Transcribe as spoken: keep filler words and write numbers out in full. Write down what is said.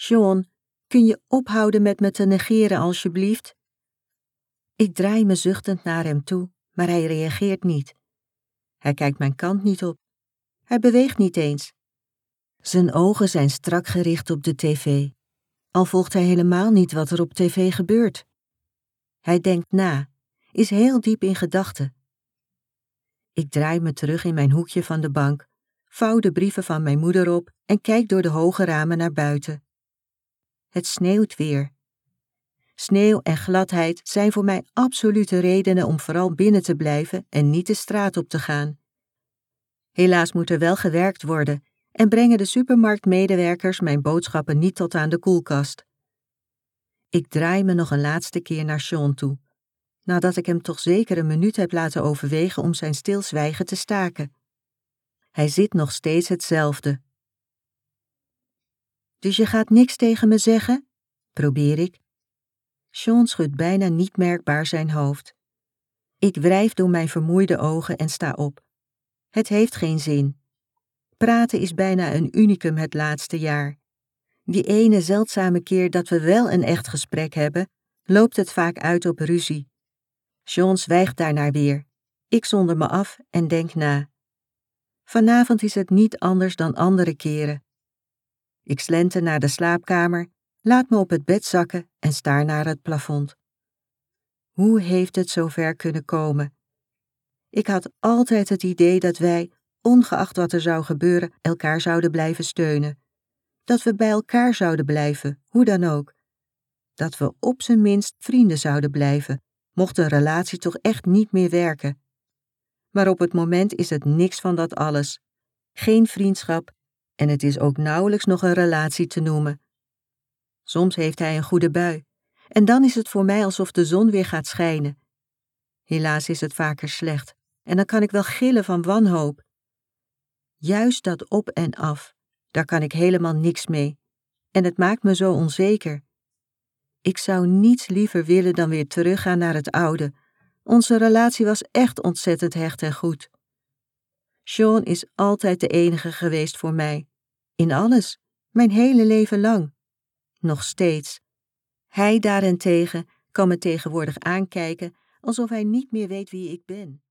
Sean, kun je ophouden met me te negeren alsjeblieft? Ik draai me zuchtend naar hem toe, maar hij reageert niet. Hij kijkt mijn kant niet op. Hij beweegt niet eens. Zijn ogen zijn strak gericht op de tv, al volgt hij helemaal niet wat er op tv gebeurt. Hij denkt na, is heel diep in gedachten. Ik draai me terug in mijn hoekje van de bank, vouw de brieven van mijn moeder op en kijk door de hoge ramen naar buiten. Het sneeuwt weer. Sneeuw en gladheid zijn voor mij absolute redenen om vooral binnen te blijven en niet de straat op te gaan. Helaas moet er wel gewerkt worden en brengen de supermarktmedewerkers mijn boodschappen niet tot aan de koelkast. Ik draai me nog een laatste keer naar Sean toe, nadat ik hem toch zeker een minuut heb laten overwegen om zijn stilzwijgen te staken. Hij zit nog steeds hetzelfde. Dus je gaat niks tegen me zeggen? Probeer ik. Sean schudt bijna niet merkbaar zijn hoofd. Ik wrijf door mijn vermoeide ogen en sta op. Het heeft geen zin. Praten is bijna een unicum het laatste jaar. Die ene zeldzame keer dat we wel een echt gesprek hebben, loopt het vaak uit op ruzie. Sean zwijgt daarnaar weer. Ik zonder me af en denk na. Vanavond is het niet anders dan andere keren. Ik slenter naar de slaapkamer, laat me op het bed zakken en staar naar het plafond. Hoe heeft het zover kunnen komen? Ik had altijd het idee dat wij, ongeacht wat er zou gebeuren, elkaar zouden blijven steunen. Dat we bij elkaar zouden blijven, hoe dan ook. Dat we op zijn minst vrienden zouden blijven, mocht een relatie toch echt niet meer werken. Maar op het moment is het niks van dat alles. Geen vriendschap en het is ook nauwelijks nog een relatie te noemen. Soms heeft hij een goede bui en dan is het voor mij alsof de zon weer gaat schijnen. Helaas is het vaker slecht en dan kan ik wel gillen van wanhoop. Juist dat op en af, daar kan ik helemaal niks mee en het maakt me zo onzeker. Ik zou niets liever willen dan weer teruggaan naar het oude. Onze relatie was echt ontzettend hecht en goed. Sean is altijd de enige geweest voor mij. In alles, mijn hele leven lang. Nog steeds. Hij daarentegen kan me tegenwoordig aankijken alsof hij niet meer weet wie ik ben.